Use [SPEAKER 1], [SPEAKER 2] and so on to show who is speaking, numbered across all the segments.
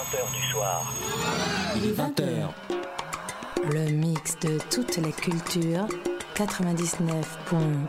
[SPEAKER 1] 20h du soir.
[SPEAKER 2] Il est 20h.
[SPEAKER 3] Le mix de toutes les cultures, 99.1.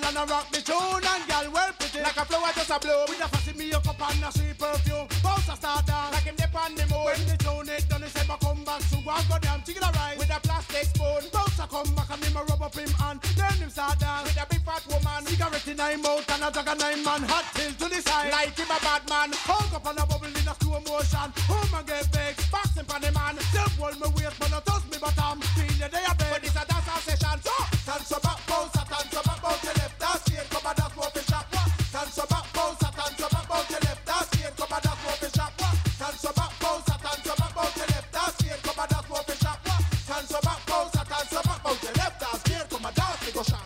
[SPEAKER 1] and I rock the tune and girl well pretty. Like a flower just a blow. With a fussy me up and a sweet perfume. Bounce a start down like him dip on the moon. When the tune it done, he say I come back soon. Go and go down, chicken a ride with a plastic spoon. Bounce a come back and him a rub up him hand. Then him start down with a big fat woman. Cigarette in him mouth and a jug of 9 man. Hot till to the side like him a bad man. Hug up on a bubble in a slow motion. Oh my get big, boxing for the man. Still hold me waist but not touch me bottom. Feel you they a bed. But this a dance session. So dance so back, bounce a dance so back, bounce your left. That's it, come and dance more for shop. Dance so back, bounce a dance so back, bounce your left. That's it, come and dance more for shop. Dance so back, bounce a dance so back, bounce your left. That's it, come and dance more for shop. Dance so back, bounce a dance so back, bounce your left. That's it, come and dance for shop.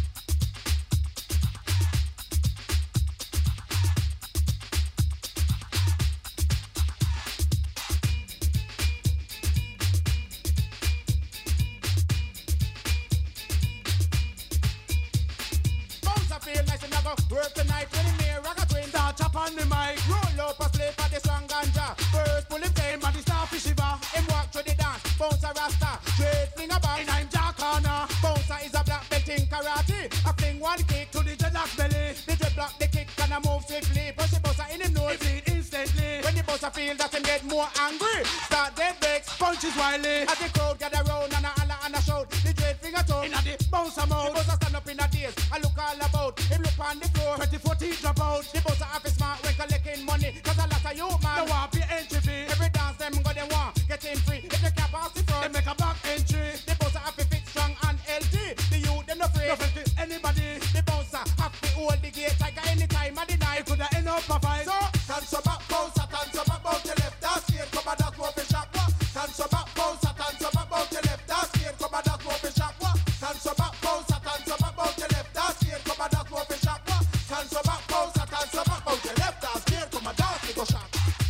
[SPEAKER 1] Work tonight when him here, rock a twin. Start chop on the mic, roll up a slip for the strong ganja. First pull him flame, but the starfish shiver. Him walk through the dance, bounce a rasta. Straight fling a ball, and I'm Jack Corner. Bouncer is a black belt in karate. I fling one kick to the dreadlock belly. The dreadlock the kick and I move swiftly. Push the bouncer in him nose, bleed instantly. When the bouncer feel that him get more angry, start dead breaks, punches wildly. As the crowd gather round and a holler and a shout. The dread finger toe in a the bouncer mouth. The bouncer stand up in a daze, I look all about. Him look on the floor, 2014 drop out. The bouncer have his smart when collecting money. Cause a lot of you man, they want pay entry fee. Every dance them go they want, get in free. If you can't pass the front, they make a back entry. The bouncer have to fit strong and healthy. The youth them no afraid, no fit anybody. The bouncer have to hold the gate like any time of the night. It coulda end up a fight. So, dance so back, bouncer, dance so back, bounce your left. That's it, come and dance more for shop. Dance so back, bouncer, dance so back, bounce your left. That's it, come and dance more for shop. Dance so back, bouncer, dance so back, bounce your left. That's it, come and dance more for shop. Dance so back, bouncer, dance so back, bounce your left. That's it, come and dance for shop.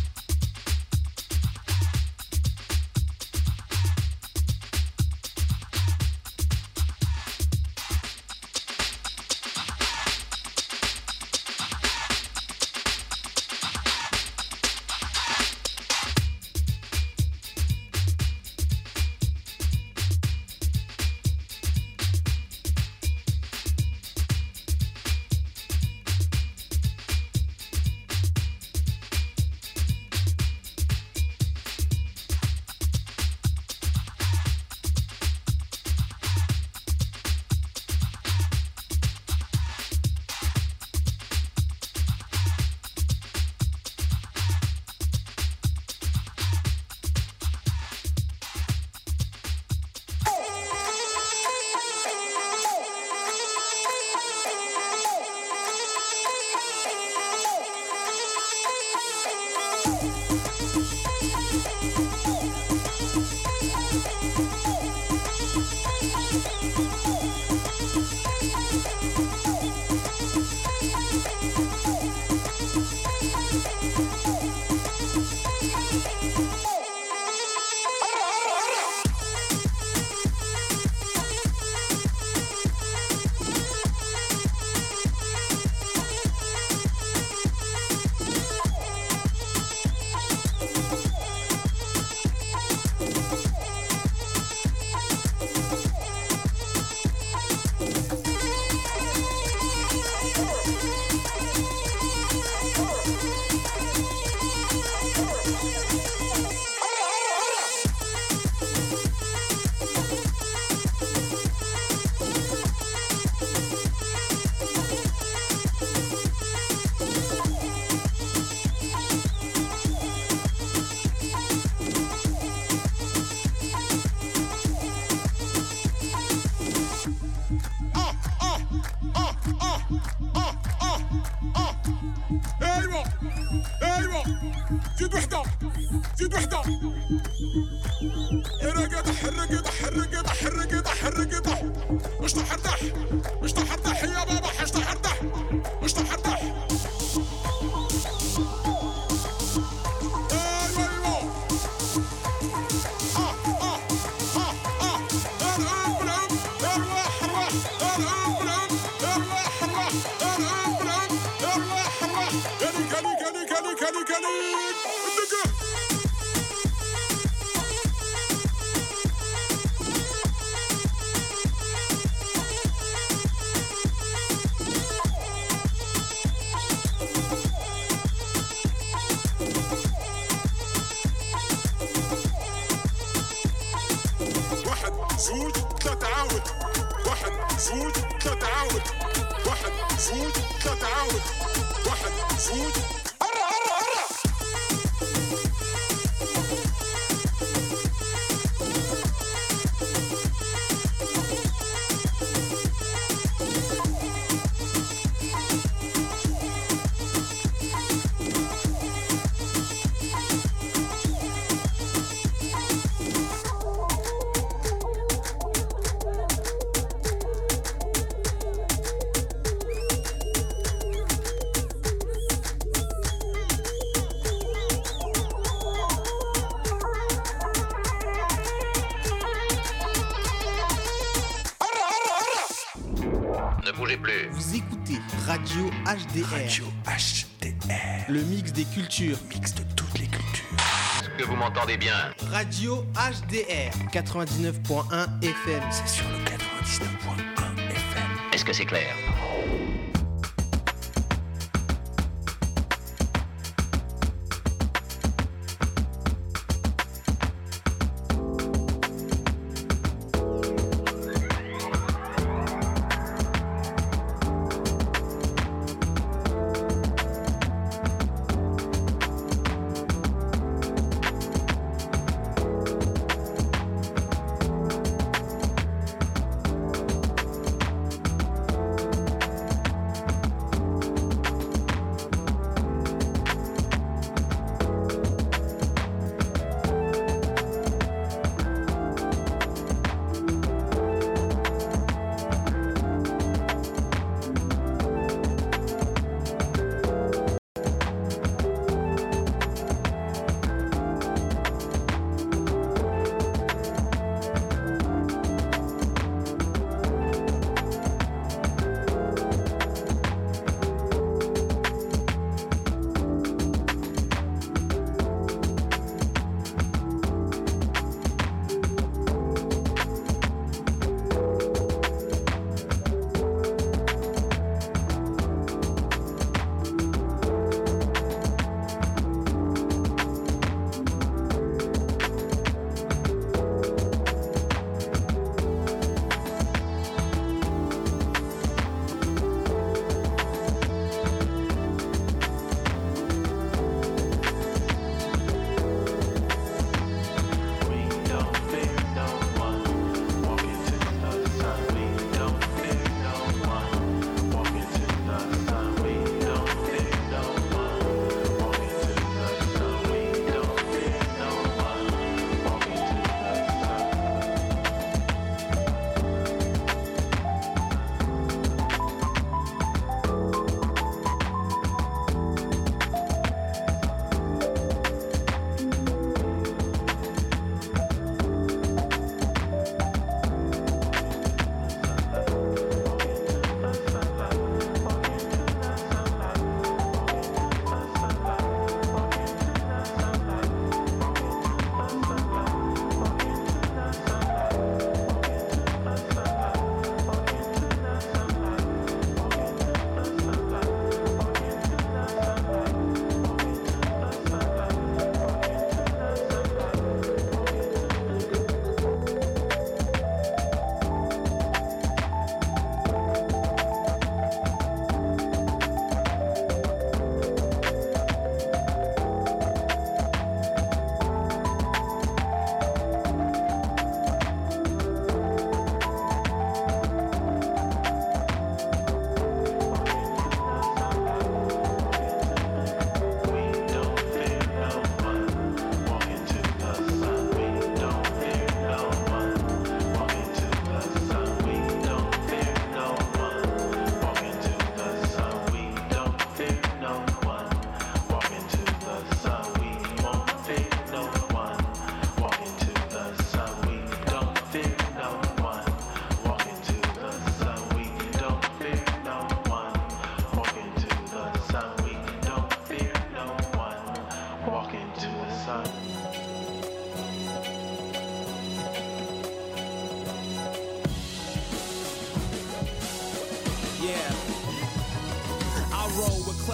[SPEAKER 4] زيد وحدة زيد وحدة حرقة حرقة حرقة حرقة حرقة مش تحردح مش تحردح يا بابا مش تحردح مش تحردح واحد زوج ثلاثة عاود واحد زوج ثلاثة عاود واحد زوج ثلاثة عاود واحد زوج هرا هرا هرا
[SPEAKER 5] Vous écoutez Radio HDR.
[SPEAKER 4] Radio HDR.
[SPEAKER 5] Le mix des cultures.
[SPEAKER 4] Mix de toutes les cultures.
[SPEAKER 6] Est-ce que vous m'entendez bien?
[SPEAKER 5] Radio HDR 99.1 FM.
[SPEAKER 4] C'est sur le 99.1 FM.
[SPEAKER 6] Est-ce que c'est clair?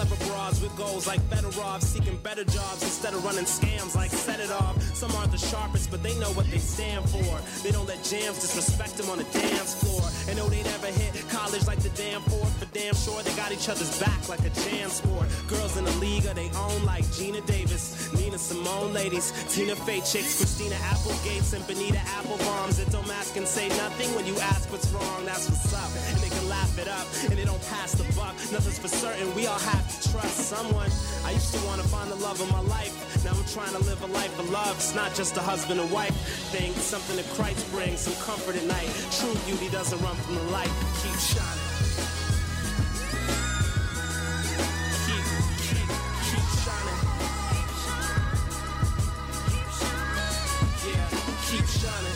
[SPEAKER 7] Clever broads with goals like Fedorov, seeking better jobs instead of running scams like Set It Off. Some aren't the sharpest, but they know what they stand for. They don't let jams disrespect them on the dance floor. And know they never hit college like the damn Ford. For damn sure, they got each other's back like a jam sport. Girls in the league of they own like Gina Davis, Nina Simone ladies, Tina Fey chicks, Christina Applegates, and Benita Applebombs that don't ask and say nothing when you ask what's wrong. That's what's up. And they can laugh it up, and they don't pass the buck. Nothing's for certain. We all have to trust someone. I used to want to find the love of my life. Now I'm trying to live a life of love. It's not just a husband and wife thing. It's something that Christ brings, some comfort at night. True beauty doesn't run from the light. Keep shining. Keep shining. Yeah, keep shining.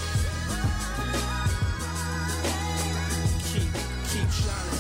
[SPEAKER 7] Keep shining.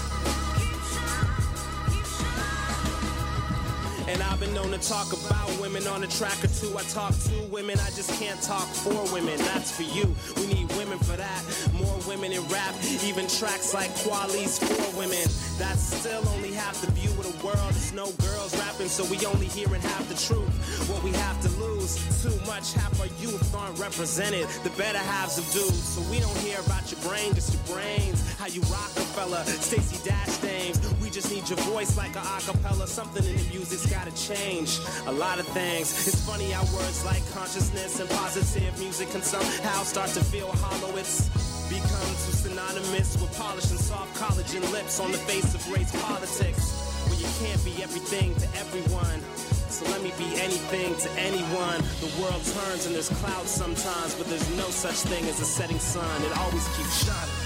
[SPEAKER 7] And I've been known to talk about women on a track or two. I talk to women, I just can't talk for women. That's for you. We need women for that. More women in rap, even tracks like Quali's for women. That's still only half the view of the world. There's no girls rapping, so we only hearing half the truth. What we have to lose, too much, half our youth aren't represented. The better halves of dudes, so we don't hear about your brain, just your brains. How you Rockefeller, Stacey Dash names. We just need your voice like a acapella. Something in the music's gotta change. A lot of things. It's funny how words like consciousness and positive music can somehow start to feel hollow. It's become too synonymous with polished and soft collagen lips on the face of race politics, where you can't be everything to everyone. So let me be anything to anyone. The world turns and there's clouds sometimes, but there's no such thing as a setting sun. It always keeps shining.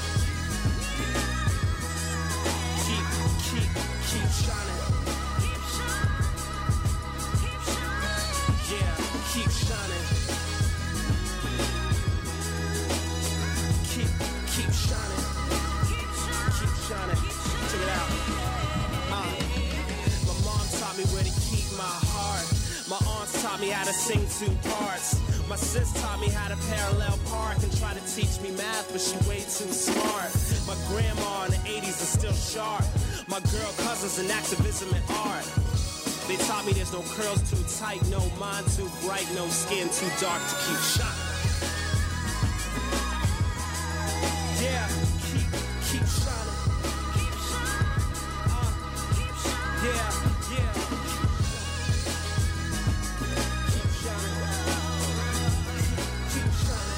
[SPEAKER 7] Keep shining. Yeah, keep shining. Keep shining. Keep shining. Check it out. My mom taught me where to keep my heart. My aunts taught me how to sing two parts. My sis taught me how to parallel park and try to teach me math, but she way too smart. My grandma in the 80s is still sharp. My girl cousins in activism and art. They taught me there's no curls too tight, no mind too bright, no skin too dark to keep shining. Yeah, keep shining. Yeah. Keep shining. Keep shining.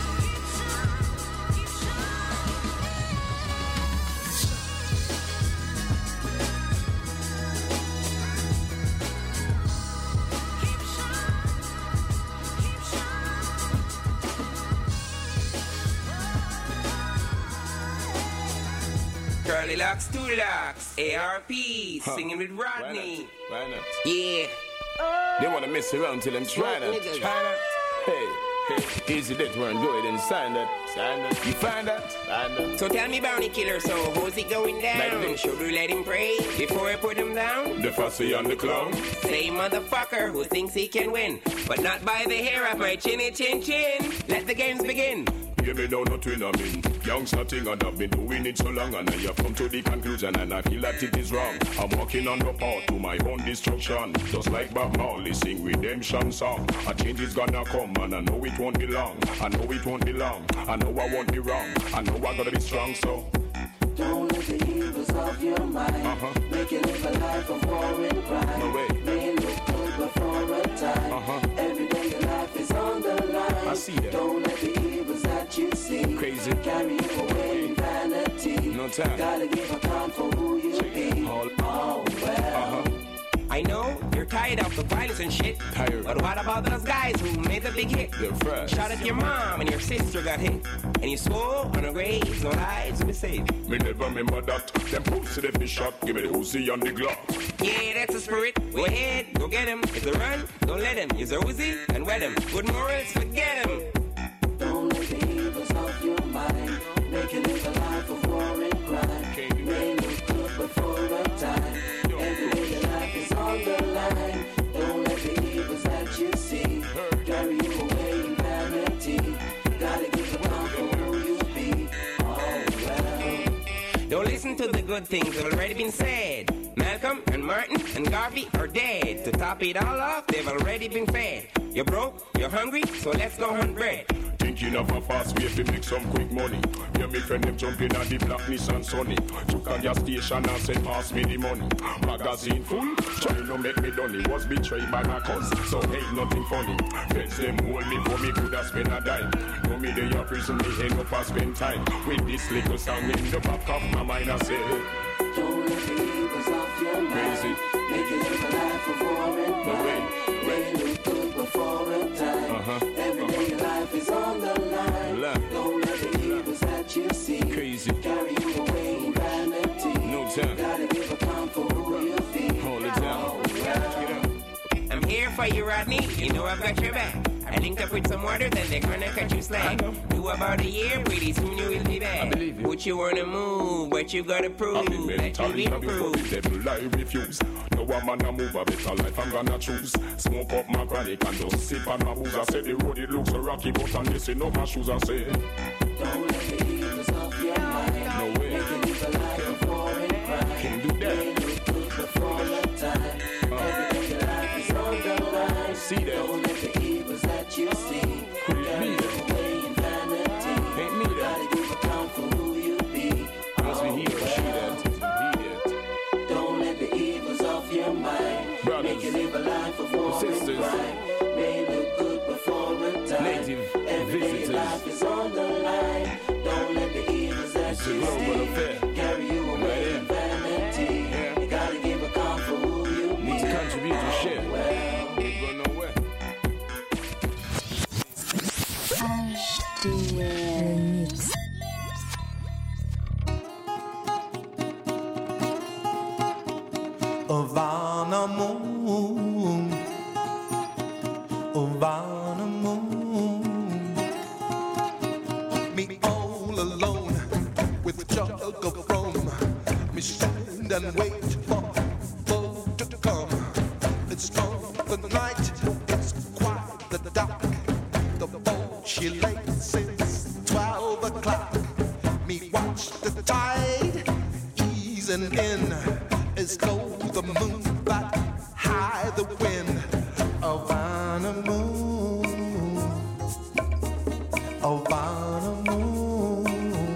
[SPEAKER 8] Curly locks, two locks, ARP, singing with Rodney.
[SPEAKER 4] Why not?
[SPEAKER 8] Yeah.
[SPEAKER 4] They wanna mess around till them try that. Hey, easy that one, go ahead and sign that. You find that?
[SPEAKER 8] So tell me, Bounty Killer, so how's it going down? Like should we let him pray before we put him down?
[SPEAKER 4] The fussy and the clown.
[SPEAKER 8] Same motherfucker who thinks he can win, but not by the hair of my chinny chin chin. Let the games begin.
[SPEAKER 4] Give me down nothing I mean. Young's nothing and I've been doing it so long, and I have come to the conclusion and I feel that it is wrong. I'm walking on the path to my own destruction. Just like Bob Marley sing redemption song. A change is gonna come and I know it won't be long. I know it won't be long. I know I won't be wrong. I know I gotta be strong, so
[SPEAKER 9] don't let the evils of your mind make you live a life of war and crime.
[SPEAKER 4] No way.
[SPEAKER 9] May look good but for a time. Every day your life is on the line.
[SPEAKER 4] I see that.
[SPEAKER 9] Don't let the evils that you see
[SPEAKER 4] crazy
[SPEAKER 9] carry you away in vanity.
[SPEAKER 4] No time.
[SPEAKER 9] Gotta give account for who you be. Oh well.
[SPEAKER 8] I know you're tired of the violence and shit.
[SPEAKER 4] Tired.
[SPEAKER 8] But what about those guys who made the big hit?
[SPEAKER 4] They're fresh.
[SPEAKER 8] Shot at your mom and your sister got hit. And you swore on a grave, no lives will be saved.
[SPEAKER 4] Me never remember that. Them pussy they be shot. Give me the Uzi on the Glock.
[SPEAKER 8] Yeah, that's the spirit. Go ahead, go get him. If they run, don't let him. Use a Uzi and wet him. Good morals, forget him.
[SPEAKER 9] Don't let the evils of your mind make you live a life of war and crime. May look good but for a time. Every day your life is on the line. Don't let the evils that you see carry you away in vanity. Gotta give account for who you be. Oh well.
[SPEAKER 8] Don't listen to the good things that have already been said. Man Malcolm and Martin and Garvey are dead. To top it all off, they've already been fed. You're broke, you're hungry, so let's go hunt bread.
[SPEAKER 4] Thinking of a fast way to make some quick money. Yeah, me friend them jumping at the black Nissan Sunny. Took a gas station and said pass me the money. Magazine full, trying to make me done. He was betrayed by my cousin, so ain't nothing funny. Feds them hold me for me could have spent a dime. No me they a prison, me end up a spend time. With this little song in the back of my mind I say,
[SPEAKER 9] don't let the evils off your mind.
[SPEAKER 4] Crazy.
[SPEAKER 9] Make it live a life of war and crime. May look good before a time. Every day your life is on the line. Don't let the evils that you see
[SPEAKER 4] Crazy.
[SPEAKER 9] carry you away in vanity.
[SPEAKER 4] No time.
[SPEAKER 9] Gotta give account for who you feel.
[SPEAKER 4] Hold it down.
[SPEAKER 8] I'm here for you, Rodney. You know I've got your back. I linked up with some orders and they're gonna cut you slack. Do about a year, pretty soon you will be back. Put you on the move, but you gotta prove that you improve.
[SPEAKER 4] Devil, I refuse. No one man a move a better life I'm gonna choose. Smoke up my chronic and just sip on my booze. I say the road it looks so rocky, but I'm missing up my shoes. I say,
[SPEAKER 9] don't let the evils off your mind.
[SPEAKER 4] No way.
[SPEAKER 9] Make it live a life of war and crime.
[SPEAKER 4] Can do that.
[SPEAKER 9] May look good before a time. Every day your life is on the line.
[SPEAKER 4] See that.
[SPEAKER 9] Don't let the evils that you see carry you away in vanity.
[SPEAKER 4] Ain't me that.
[SPEAKER 9] Gotta give account for who you be.
[SPEAKER 4] Must be he or she that.
[SPEAKER 9] Don't let the evils off your mind.
[SPEAKER 4] Brothers,
[SPEAKER 9] make it live a life of war and
[SPEAKER 4] sisters,
[SPEAKER 9] crime. May look good before a time.
[SPEAKER 4] native
[SPEAKER 9] Every day
[SPEAKER 4] visitors.
[SPEAKER 9] your life is on the line. Don't let the evils that
[SPEAKER 4] It's a
[SPEAKER 9] you
[SPEAKER 4] global
[SPEAKER 9] see
[SPEAKER 4] affair.
[SPEAKER 9] carry you away in vanity.
[SPEAKER 4] Yeah.
[SPEAKER 9] You gotta give account for who you be.
[SPEAKER 4] Need to contribute to share.
[SPEAKER 9] Well,
[SPEAKER 4] Ain't going nowhere.
[SPEAKER 3] Le mix.
[SPEAKER 10] Havana moon, Havana moon. Me all alone with a jug of rum. Me stand and wait for boat to come. It's on the night, it's quite the dark. The boat she late since 12 o'clock. Me watch the tide easing in. As low the moon, but high the wind. Havana moon, Havana moon.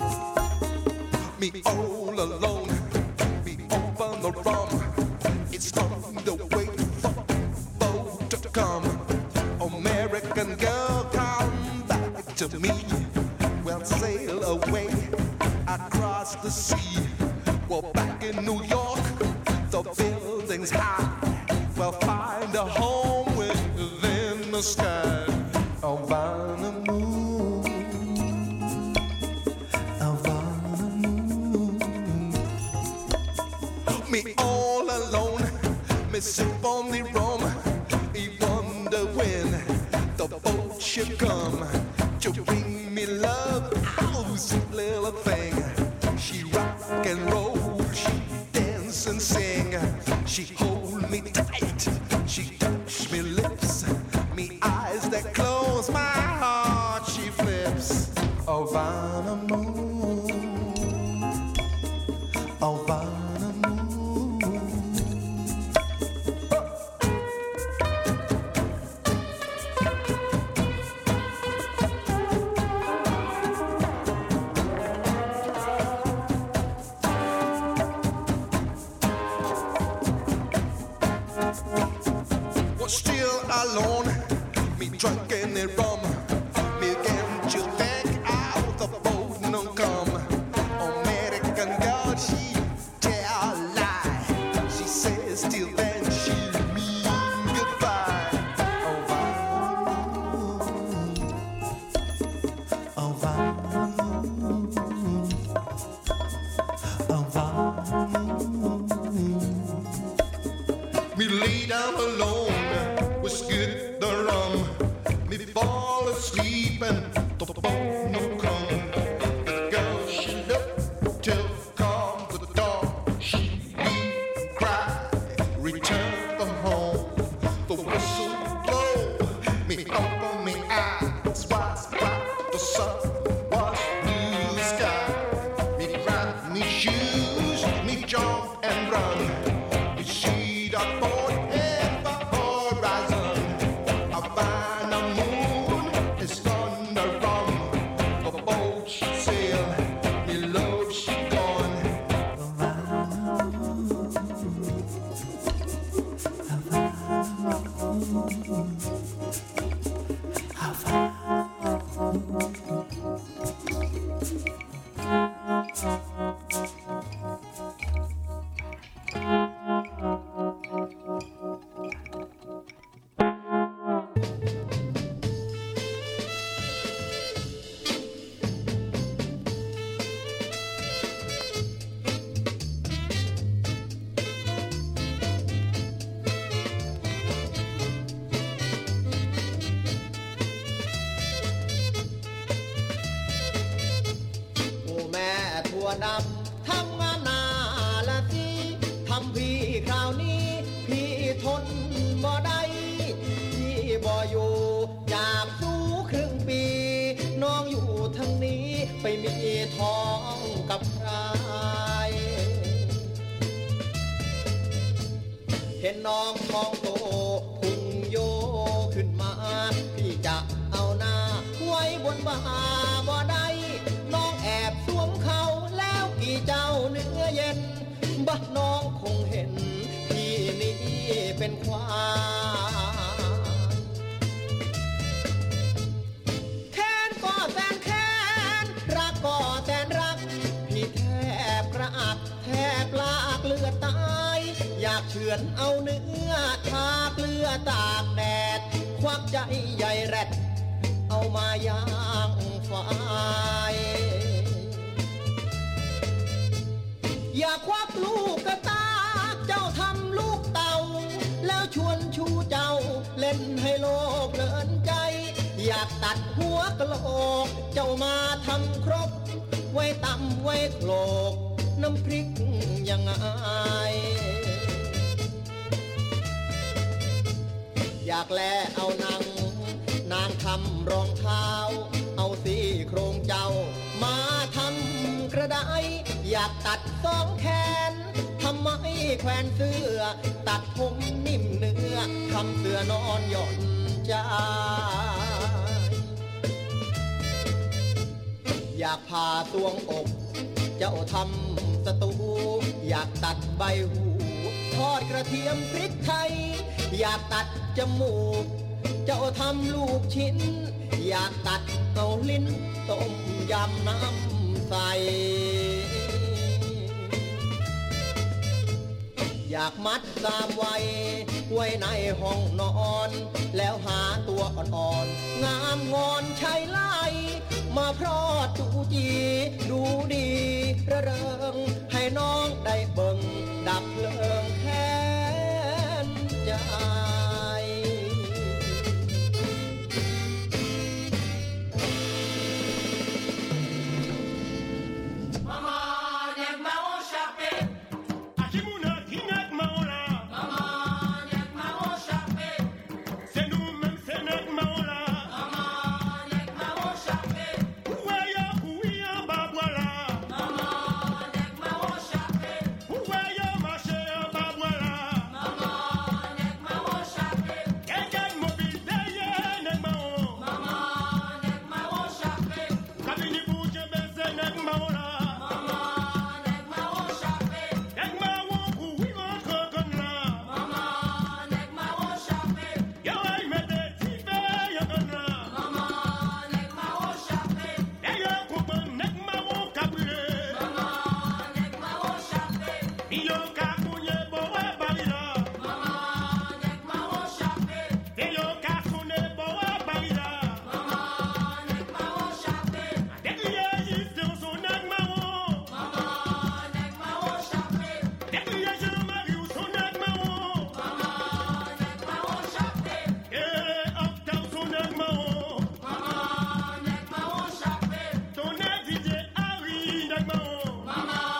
[SPEAKER 10] Me all alone, me open the rum. It's time to wait for boat to come. American girl, come back to me. We'll sail away across the sea. Well, back in New York, the building's high. We'll find a home within the sky. Havana moon, Havana moon. Me all alone, me sip on the rum. Me wonder when the boat should come to bring me love. Oh, sweet little thing. She rock and roll, she dance and sing. She hold me tight, she touch me lips. Me eyes that close, my heart she flips. Havana moon, Havana moon. Still alone, me drunk in the rum. Me again to think out the boat no come. American girl, she tell a lie. She says till then she mean goodbye. Havana moon, Havana moon, Havana moon. Me lay down alone, whiskey the rum. Me fall asleep and the boat no come. The girl she looked till come the door. She weep, cry, return from home. The whistle blow, me open me eyes, watch the sun wash blue the sky. Me grab me shoes, me jump and run.
[SPEAKER 11] มีท้องกับใครเห็นน้องท้องโตพุงโยขึ้นมาพี่จะเอาหน้าไว้บนบ่าบ่ได้น้องแอบสวมเขาแล้วกี่เจ้าเนื้อเย็นบัดน้องคงเห็นพี่นี่เป็นควายแค้นก็แสนแค้นรักก็แสนรักพี่แทบกระอักแทบลากเลือดตายอยากเฉือนเอาเนื้อทาเกลือตากแดดควักใจใหญ่แรดเอามาย่างไฟอย่าควักลูกกระตาเจ้าทำลูกเต่าแล้วชวนชูเจ้าเล่นให้โลกเพลินใจอยากตัดหัวกะโหลกเจ้ามาทำครบไว้ตำไว้โขลกน้ำพริกยังไงอยากแลเอานางทำรองเท้าเอาซี่โครงเจ้ามาทำกระไดอยากตัดสองแขนทำไมแขวนเสื้อตัดผมนิ่มเนื้อทำเสื้อนอนหย่อนใจอยากผ่าตวงอกเจ้าทำสตูอยากตัดใบหูทอดกระเทียมพริกไทยอยากตัดจมูกเจ้าทำลูกชิ้นอยากตัดเอาลิ้นต้มยำน้ำใสอยากมัดสามไว้ในห้องนอนแล้วหาตัวอ่อนๆงามงอนชายไล่มาพรอดจูจีดูดีระเริงให้น้องได้เบิ่งดับเพลิง